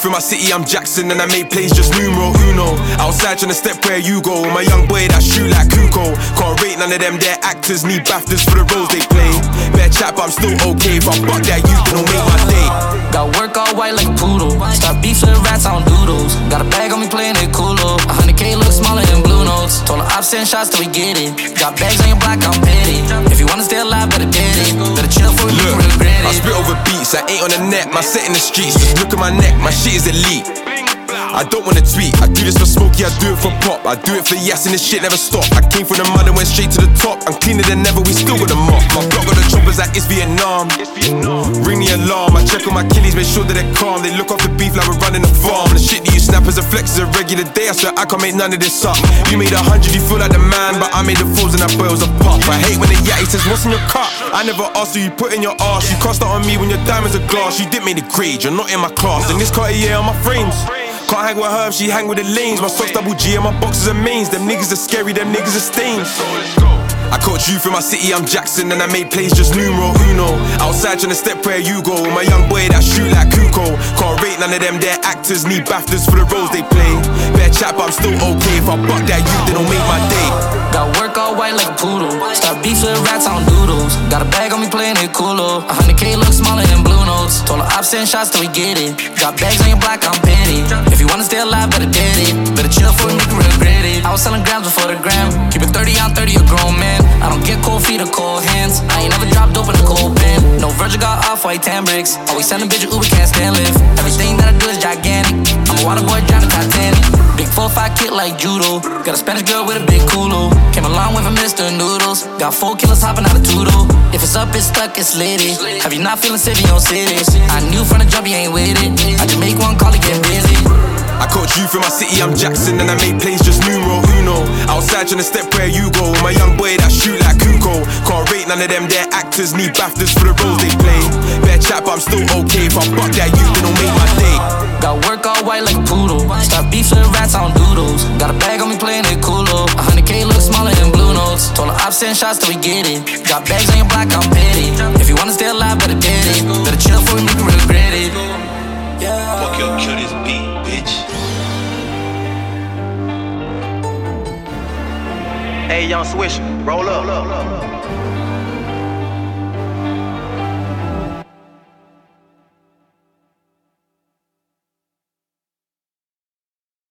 youth in my city, I'm Jackson, and I make plays just numero uno. Outside trying to step where you go, my young boy that shoot like Kuko. Can't rate none of them, they're actors, need BAFTAs for the roles they play. Better chat, but I'm still okay. If I buck that youth, then it'll make my day. Got work all white like a poodle. Start beef with rats on doodles. Got a bag on me playing it coolo. 100K look smaller than blue notes. Told her I've sent shots till we get it. Got bags on your block, I'm petty. If you wanna stay alive, better get it. Better chill for you, regret it. I spit over beats, I ain't on the net. My set in the streets, just look at my neck. My shit is elite. I don't wanna tweet, I do this for Smokey, I do it for Pop. I do it for Yas and this shit never stop. I came from the mud and went straight to the top. I'm cleaner than ever, we still got the mop. My block got the choppers like it's Vietnam. Ring the alarm, I check on my killies, make sure that they're calm. They look off the beef like we're running the farm. The shit that you snap as a flex is a regular day. I swear I can't make none of this up. You made 100, you feel like the man, but I made the fools and that boy was a pop. I hate when the yatty says, what's in your cup? I never asked who you put in your arse. You crossed out on me when your diamonds are glass. You didn't make the grade, you're not in my class. And this Cartier on my frames. Can't hang with her, she hang with the lanes. My socks double G and my boxes are mains. Them niggas are scary, them niggas are stains. I caught youth in my city, I'm Jackson, and I made plays just numero uno. Outside trying to step where you go, my young boy that shoot like Kuko. Can't rate none of them, they're actors, need BAFTAs for the roles they play. Better chat, but I'm still okay. If I buck that youth, then it'll make my day. Got work all white like a poodle. Start beef with rats on doodles. Got a bag on me playing it coolo. 100K look smaller than blue notes. Told her I've sent shots till we get it. Got bags on your block, I'm petty. If you wanna stay alive, better get it. Better chill for you, regret it. I was selling grams before the gram. Keep it 30 on 30, a grown man. I don't get cold feet or cold hands. I ain't never dropped dope in a cold pen. No Virgil got off-white tan bricks. Always send a bitch a Uber, can't stand lift. Everything that I do is gigantic. I'm a water boy driving Titanic. Big 4-5 kit like judo. Got a Spanish girl with a big culo. Came a long way from Mr. Noodles. Got 4 killers hopping out of Tudo. If it's up, it's stuck, it's litty. Have you not feeling city on city? I knew from the jump you ain't with it. I just make one call to get busy. I caught youth in my city, I'm Jackson, and I made plays just numero uno. Outside trying to step where you go, my young boy that shoot like Kuko. Can't rate none of them, they're actors, need BAFTAs for the roles they play. Better chat, but I'm still okay. If I buck that youth, then it'll make my day. Got work all white like a poodle. Start beef with rats on doodles. Got a bag on me playing it coolo. 100K look smaller than blue notes. Told her I've sent shots till we get it. Got bags on your block, I'm petty. If you wanna stay alive, better get it. Better chill for you, regret it. Fuck your kill this beat, bitch. Hey, young Swisher, roll up.